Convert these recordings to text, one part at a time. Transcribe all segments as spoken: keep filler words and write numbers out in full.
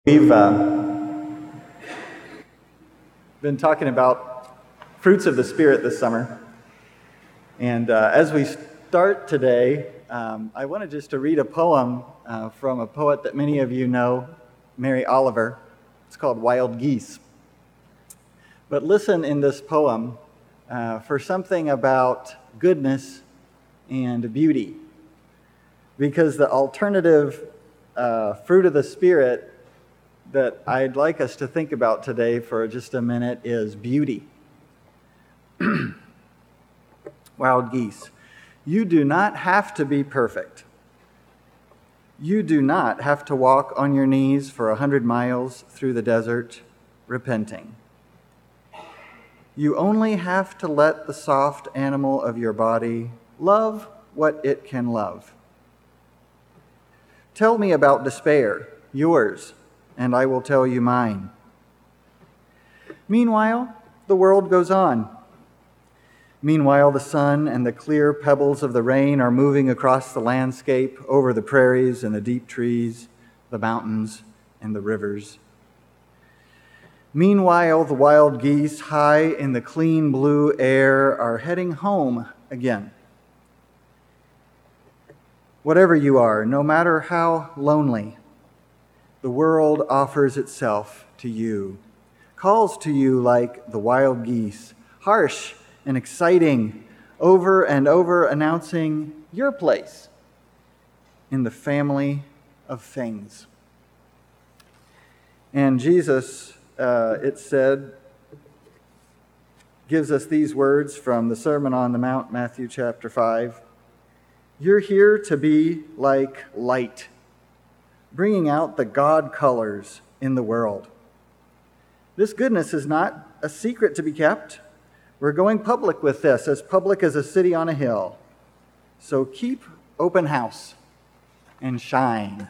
We've uh, been talking about fruits of the Spirit this summer. And uh, as we start today, um, I wanted just to read a poem uh, from a poet that many of you know, Mary Oliver. It's called Wild Geese. But listen in this poem uh, for something about goodness and beauty. Because the alternative uh, fruit of the Spirit that I'd like us to think about today for just a minute is beauty. Wild geese. You do not have to be perfect. You do not have to walk on your knees for a hundred miles through the desert, repenting. You only have to let the soft animal of your body love what it can love. Tell me about despair, yours, and I will tell you mine. Meanwhile, the world goes on. Meanwhile, the sun and the clear pebbles of the rain are moving across the landscape, over the prairies and the deep trees, the mountains and the rivers. Meanwhile, the wild geese, high in the clean blue air, are heading home again. Whatever you are, no matter how lonely, the world offers itself to you, calls to you like the wild geese, harsh and exciting, over and over announcing your place in the family of things. And Jesus, uh, it said, gives us these words from the Sermon on the Mount, Matthew chapter five. You're here to be like light, bringing out the God colors in the world. This goodness is not a secret to be kept. We're going public with this, as public as a city on a hill. So keep open house and shine.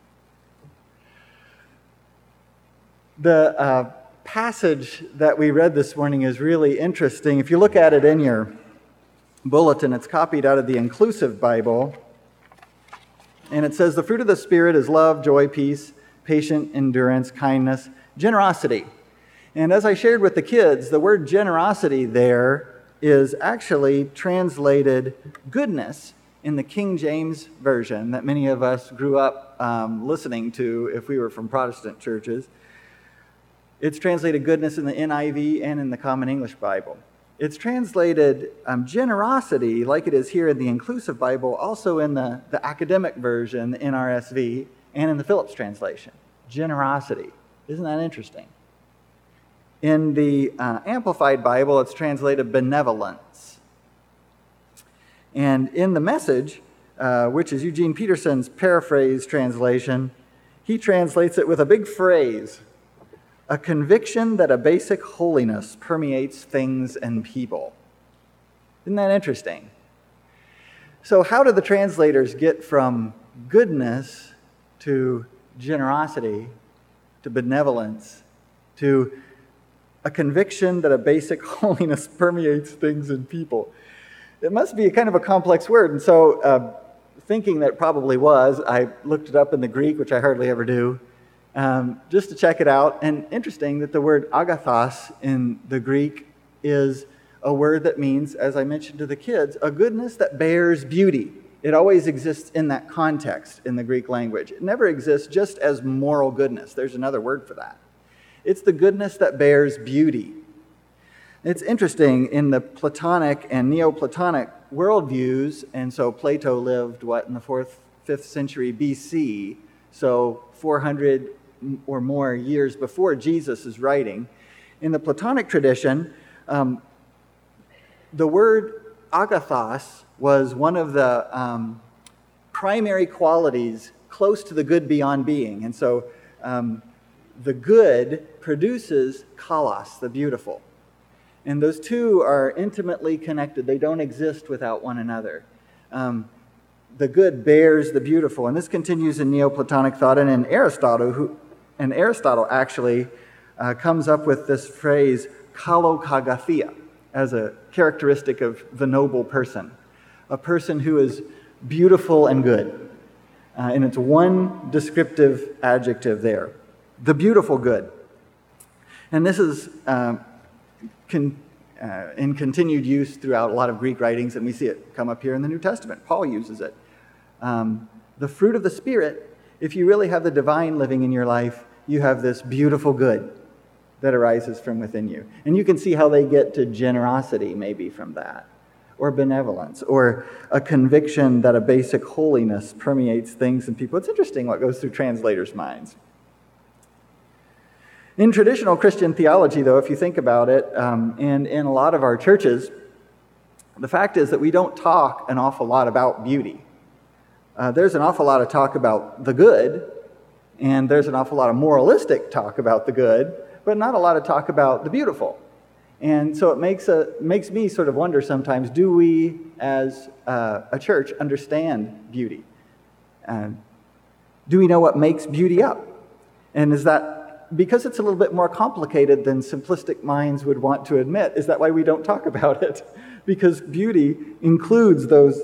The uh, passage that we read this morning is really interesting. If you look at it in your bulletin, it's copied out of the Inclusive Bible. And it says, the fruit of the Spirit is love, joy, peace, patient endurance, kindness, generosity. And as I shared with the kids, the word generosity there is actually translated goodness in the King James Version that many of us grew up um, listening to if we were from Protestant churches. It's translated goodness in the N I V and in the Common English Bible. It's translated um, generosity, like it is here in the Inclusive Bible, also in the, the academic version, the N R S V, and in the Phillips translation. Generosity. Isn't that interesting? In the uh, Amplified Bible, it's translated benevolence. And in the Message, uh, which is Eugene Peterson's paraphrase translation, he translates it with a big phrase: a conviction that a basic holiness permeates things and people. Isn't that interesting? So how do the translators get from goodness to generosity to benevolence to a conviction that a basic holiness permeates things and people? It must be a kind of a complex word. And so uh, thinking that it probably was, I looked it up in the Greek, which I hardly ever do, Um, just to check it out. And interesting that the word agathos in the Greek is a word that means, as I mentioned to the kids, a goodness that bears beauty. It always exists in that context in the Greek language. It never exists just as moral goodness. There's another word for that. It's the goodness that bears beauty. It's interesting in the Platonic and Neoplatonic worldviews, and so Plato lived, what, in the fourth, fifth century B C, so four hundred or more years before Jesus is writing. In the Platonic tradition, um, the word agathos was one of the um, primary qualities close to the good beyond being. And so um, the good produces kalos, the beautiful. And those two are intimately connected. They don't exist without one another. Um, the good bears the beautiful. And this continues in Neoplatonic thought and in Aristotle, who And Aristotle actually uh, comes up with this phrase, kalokagathia, as a characteristic of the noble person, a person who is beautiful and good. Uh, and it's one descriptive adjective there. the beautiful good. And this is um, con- uh, in continued use throughout a lot of Greek writings, and we see it come up here in the New Testament. Paul uses it. Um, the fruit of the Spirit, if you really have the divine living in your life, you have this beautiful good that arises from within you. And you can see how they get to generosity maybe from that, or benevolence, or a conviction that a basic holiness permeates things and people. It's interesting what goes through translators' minds. In traditional Christian theology, though, if you think about it, um, and in a lot of our churches, the fact is that we don't talk an awful lot about beauty. Uh, there's an awful lot of talk about the good, and there's an awful lot of moralistic talk about the good, but not a lot of talk about the beautiful. And so it makes a makes me sort of wonder sometimes, do we as uh, a church understand beauty? Uh, do we know what makes beauty up? And is that, because it's a little bit more complicated than simplistic minds would want to admit, is that why we don't talk about it? Because beauty includes those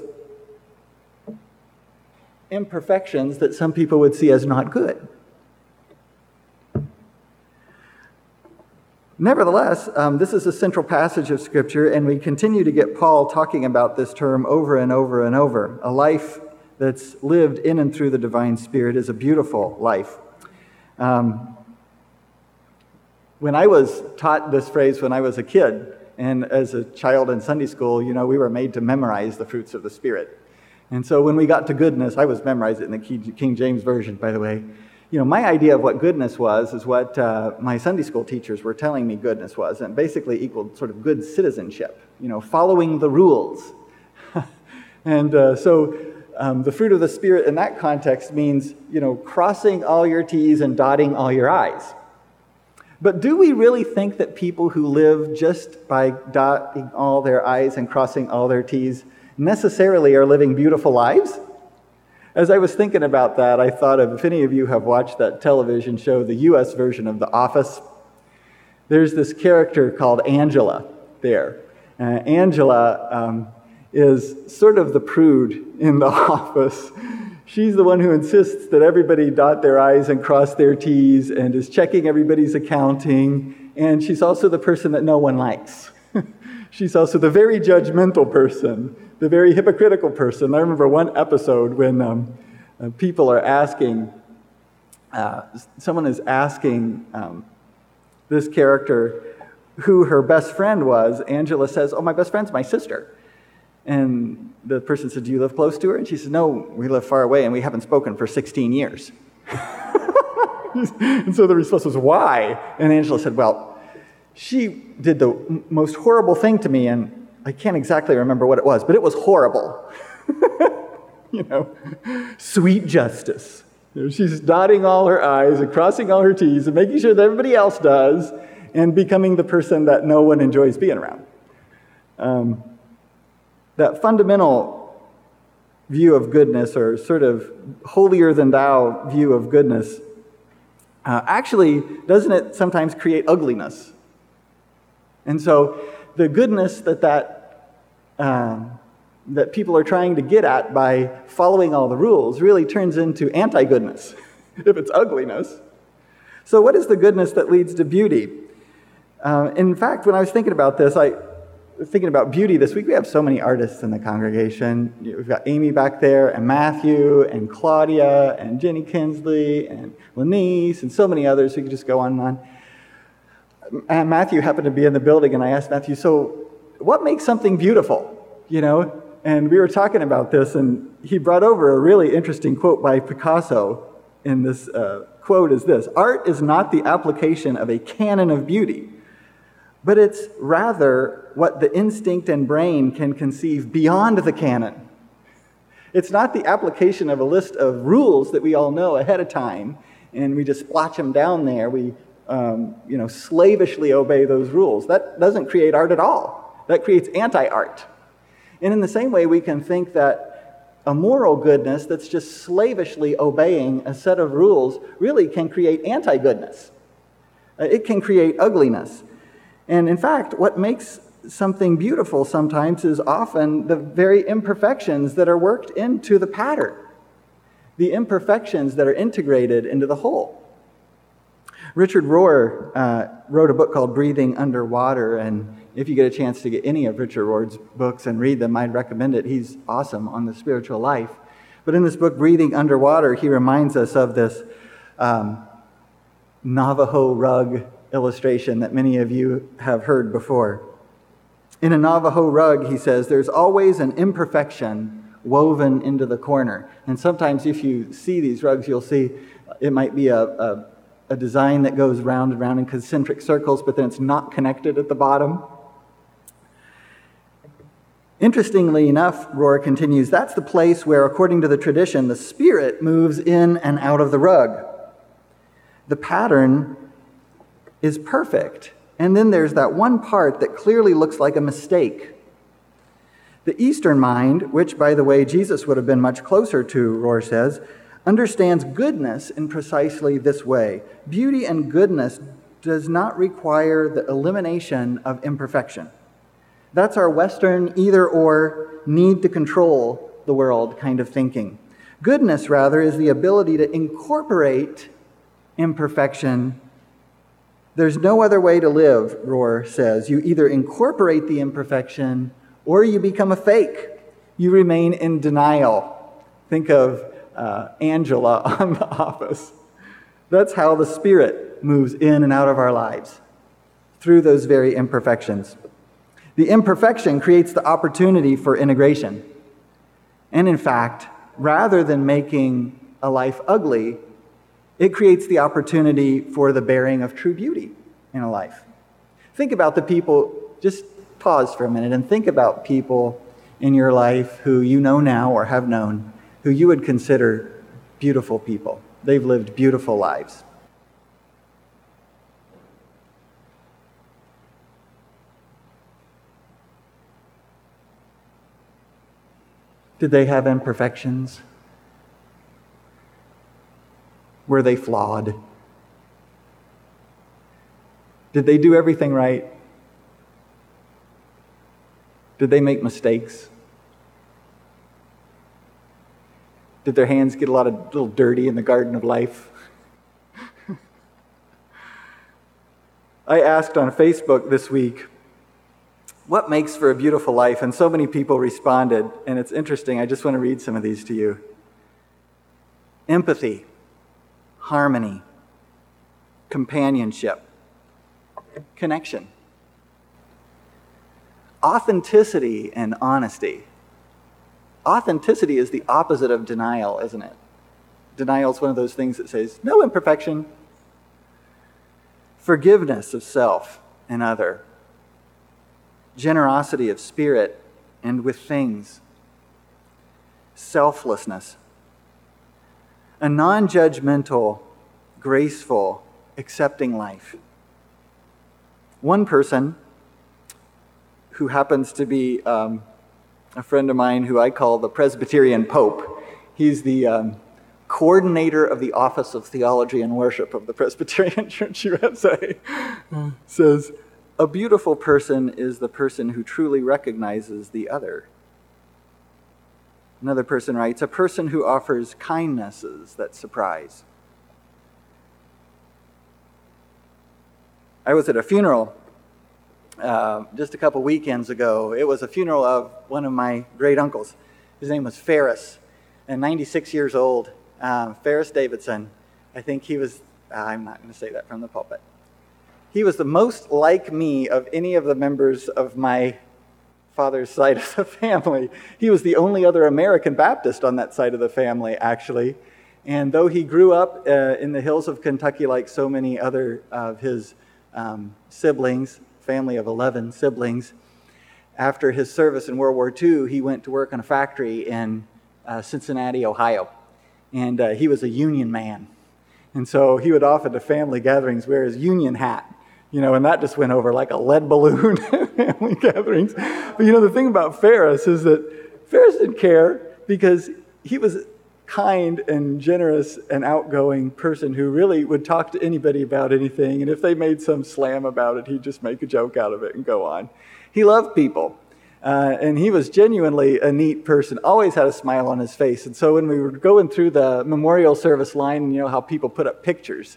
imperfections that some people would see as not good. Nevertheless, um, this is a central passage of Scripture, and we continue to get Paul talking about this term over and over and over. A life that's lived in and through the divine Spirit is a beautiful life. Um, when I was taught this phrase when I was a kid, and as a child in Sunday school, you know, we were made to memorize the fruits of the Spirit. And so when we got to goodness, I was memorized it in the King James Version, by the way. You know, my idea of what goodness was is what uh, my Sunday school teachers were telling me goodness was, and basically equaled sort of good citizenship, you know, following the rules. and uh, so um, the fruit of the Spirit in that context means, you know, crossing all your T's and dotting all your I's. But do we really think that people who live just by dotting all their I's and crossing all their T's necessarily are living beautiful lives? As I was thinking about that, I thought of, if any of you have watched that television show, the U S version of The Office, there's this character called Angela there. Uh, Angela um, is sort of the prude in The Office. She's the one who insists that everybody dot their I's and cross their T's and is checking everybody's accounting. And she's also the person that no one likes. She's also the very judgmental person, the very hypocritical person. I remember one episode when um, uh, people are asking, uh, someone is asking um, this character who her best friend was. Angela says, "Oh, my best friend's my sister." And the person said, "Do you live close to her?" And she said, "No, we live far away and we haven't spoken for sixteen years. And so the response was, "Why?" And Angela said, "Well, she did the most horrible thing to me, and I can't exactly remember what it was, but it was horrible." You know, sweet justice. You know, she's dotting all her I's and crossing all her T's and making sure that everybody else does, and becoming the person that no one enjoys being around. Um, that fundamental view of goodness, or sort of holier-than-thou view of goodness, uh, actually, doesn't it sometimes create ugliness? And so the goodness that that, um, that people are trying to get at by following all the rules really turns into anti-goodness, if it's ugliness. So what is the goodness that leads to beauty? Uh, in fact, when I was thinking about this, I was thinking about beauty this week. We have so many artists in the congregation. We've got Amy back there, and Matthew, and Claudia, and Jenny Kinsley, and Lanice, and so many others. We could just go on and on. And Matthew happened to be in the building, and I asked Matthew, "So what makes something beautiful?" You know, and we were talking about this, and he brought over a really interesting quote by Picasso. In this uh, quote is this: "Art is not the application of a canon of beauty, but it's rather what the instinct and brain can conceive beyond the canon. It's not the application of a list of rules that we all know ahead of time, and we just splotch them down there. We Um, you know, slavishly obey those rules. That doesn't create art at all. That creates anti-art. And in the same way, we can think that a moral goodness that's just slavishly obeying a set of rules really can create anti-goodness. Uh, it can create ugliness. And in fact, what makes something beautiful sometimes is often the very imperfections that are worked into the pattern, the imperfections that are integrated into the whole. Richard Rohr uh, wrote a book called Breathing Underwater, and if you get a chance to get any of Richard Rohr's books and read them, I'd recommend it. He's awesome on the spiritual life. But in this book, Breathing Underwater, he reminds us of this um, Navajo rug illustration that many of you have heard before. In a Navajo rug, he says, there's always an imperfection woven into the corner. And sometimes if you see these rugs, you'll see it might be a, a, a design that goes round and round in concentric circles, but then it's not connected at the bottom. Interestingly enough, Rohr continues, that's the place where, according to the tradition, the spirit moves in and out of the rug. The pattern is perfect. And then there's that one part that clearly looks like a mistake. The Eastern mind, which, by the way, Jesus would have been much closer to, Rohr says, understands goodness in precisely this way. Beauty and goodness does not require the elimination of imperfection. That's our Western either-or, need to control the world kind of thinking. Goodness, rather, is the ability to incorporate imperfection. There's no other way to live, Rohr says. You either incorporate the imperfection or you become a fake. You remain in denial. Think of uh, Angela on The Office. That's how the Spirit moves in and out of our lives, through those very imperfections. The imperfection creates the opportunity for integration. And in fact, rather than making a life ugly, it creates the opportunity for the bearing of true beauty in a life. Think about the people, just pause for a minute and think about people in your life who you know now or have known, who you would consider beautiful people. They've lived beautiful lives. Did they have imperfections? Were they flawed? Did they do everything right? Did they make mistakes? Did their hands get a lot of little dirty in the garden of life? I asked on Facebook this week, what makes for a beautiful life? And so many people responded, and it's interesting. I just want to read some of these to you. Empathy, harmony, companionship, connection, authenticity and honesty. Authenticity is the opposite of denial, isn't it? Denial is one of those things that says, no imperfection. Forgiveness of self and other. Generosity of spirit and with things. Selflessness. A non-judgmental, graceful, accepting life. One person who happens to be um, a friend of mine who I call the Presbyterian Pope. He's the um, coordinator of the Office of Theology and Worship of the Presbyterian Church U S A. Says, a beautiful person is the person who truly recognizes the other. Another person writes, a person who offers kindnesses that surprise. I was at a funeral uh, just a couple weekends ago. It was a funeral of one of my great uncles. His name was Ferris, and ninety-six years old. Um, Ferris Davidson. I think he was, I'm not going to say that from the pulpit. He was the most like me of any of the members of my father's side of the family. He was the only other American Baptist on that side of the family, actually. And though he grew up uh, in the hills of Kentucky like so many other of his um, siblings, family of eleven siblings, after his service in World War Two, he went to work on a factory in uh, Cincinnati, Ohio. And uh, he was a union man. And so he would often to family gatherings wear his union hat. You know, and that just went over like a lead balloon at family gatherings. But you know, the thing about Ferris is that Ferris didn't care because he was a kind and generous and outgoing person who really would talk to anybody about anything. And if they made some slam about it, he'd just make a joke out of it and go on. He loved people. Uh, and he was genuinely a neat person, always had a smile on his face. And so when we were going through the memorial service line, you know how people put up pictures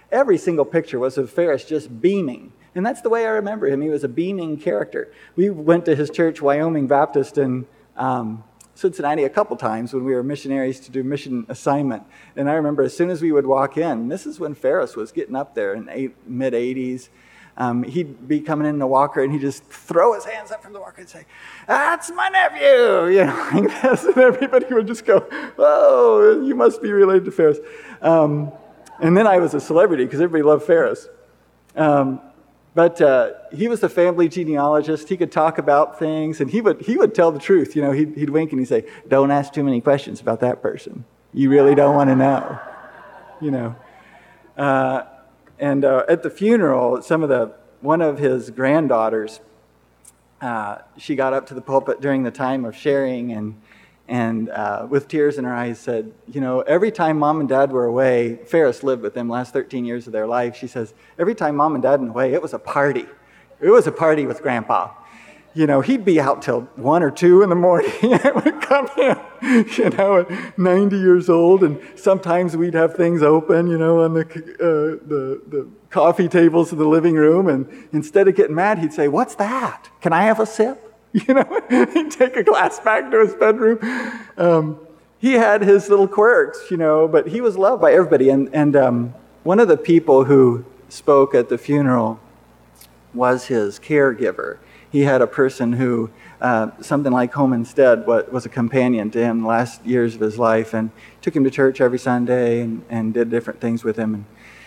every single picture was of Ferris just beaming. And that's the way I remember him. He was a beaming character. We went to his church, Wyoming Baptist, in um, Cincinnati a couple times when we were missionaries to do mission assignment. And I remember as soon as we would walk in, this is when Ferris was getting up there in the mid-eighties, um, he'd be coming in the walker and he'd just throw his hands up from the walker and say, "That's my nephew!" You know, like this. And everybody would just go, "Oh, you must be related to Ferris." Um, and then I was a celebrity because everybody loved Ferris. Um, But uh, he was a family genealogist. He could talk about things, and he would he would tell the truth. You know, he'd, he'd wink and he'd say, "Don't ask too many questions about that person. You really don't want to know." You know. Uh, and uh, at the funeral, some of the one of his granddaughters, uh, she got up to the pulpit during the time of sharing, and and uh, with tears in her eyes said, "You know, every time Mom and Dad were away," Ferris lived with them last thirteen years of their life. She says, "Every time Mom and Dad were away, it was a party. It was a party with Grandpa. You know, he'd be out till one or two in the morning and would come in, you know, at ninety years old, and sometimes we'd have things open, you know, on the uh, the the coffee tables of the living room, and instead of getting mad, he'd say, 'What's that? Can I have a sip?' You know, he'd take a glass back to his bedroom." Um, he had his little quirks, you know, but he was loved by everybody. And, and um, one of the people who spoke at the funeral was his caregiver. He had a person who, uh, something like Home Instead, was a companion to him the last years of his life, and took him to church every Sunday and, and did different things with him. And,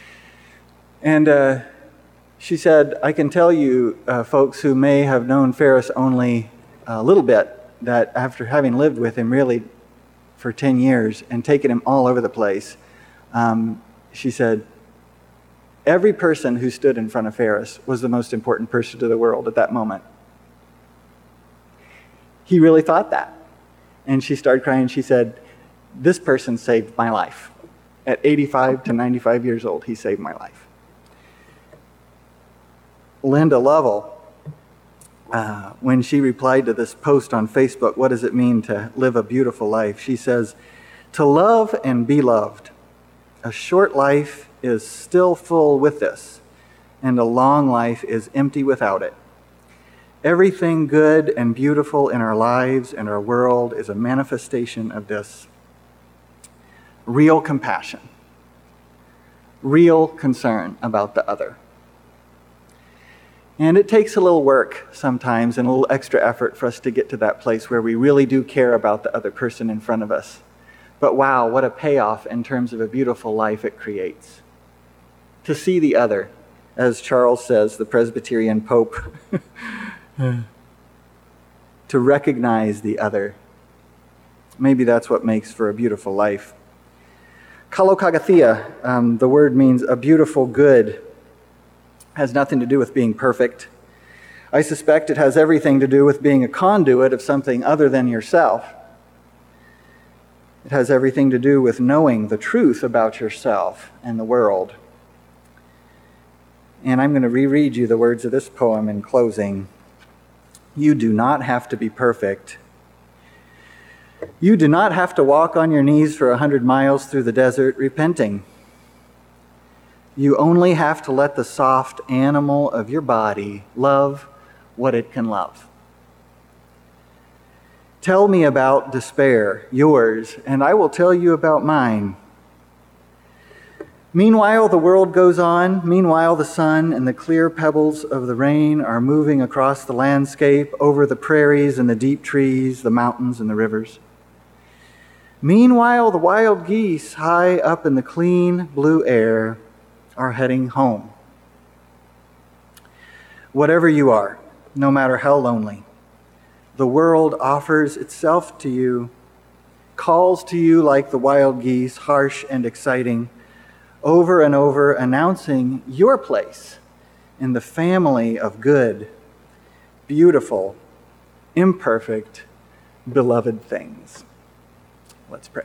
and uh, she said, "I can tell you, uh, folks who may have known Ferris only a little bit, that after having lived with him really for ten years and taken him all over the place," um, she said, "every person who stood in front of Ferris was the most important person to the world at that moment." He really thought that. And she started crying. She said, "This person saved my life. At eighty-five to ninety-five years old, he saved my life." Linda Lovell, uh, when she replied to this post on Facebook, "What does it mean to live a beautiful life?" She says, "To love and be loved. A short life is still full with this, and a long life is empty without it. Everything good and beautiful in our lives and our world is a manifestation of this. Real compassion, real concern about the other. And it takes a little work sometimes and a little extra effort for us to get to that place where we really do care about the other person in front of us. But wow, what a payoff in terms of a beautiful life it creates. To see the other, as Charles says, the Presbyterian Pope, to recognize the other. Maybe that's what makes for a beautiful life. Kalokagathia, um, the word means a beautiful good. Has nothing to do with being perfect. I suspect it has everything to do with being a conduit of something other than yourself. It has everything to do with knowing the truth about yourself and the world. And I'm going to reread you the words of this poem in closing. You do not have to be perfect. You do not have to walk on your knees for a hundred miles through the desert repenting. You only have to let the soft animal of your body love what it can love. Tell me about despair, yours, and I will tell you about mine. Meanwhile, the world goes on. Meanwhile, the sun and the clear pebbles of the rain are moving across the landscape, over the prairies and the deep trees, the mountains and the rivers. Meanwhile, the wild geese, high up in the clean blue air, are heading home. Whatever you are, no matter how lonely, the world offers itself to you, calls to you like the wild geese, harsh and exciting, over and over, announcing your place in the family of good, beautiful, imperfect, beloved things. Let's pray.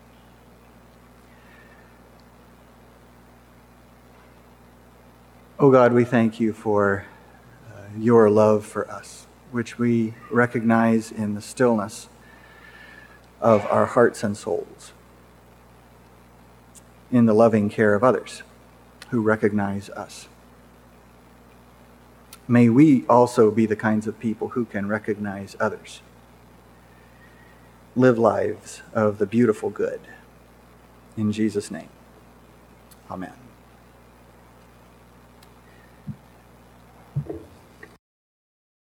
Oh God, we thank you for uh, your love for us, which we recognize in the stillness of our hearts and souls, in the loving care of others, who recognize us. May we also be the kinds of people who can recognize others. Live lives of the beautiful good. In Jesus' name, amen.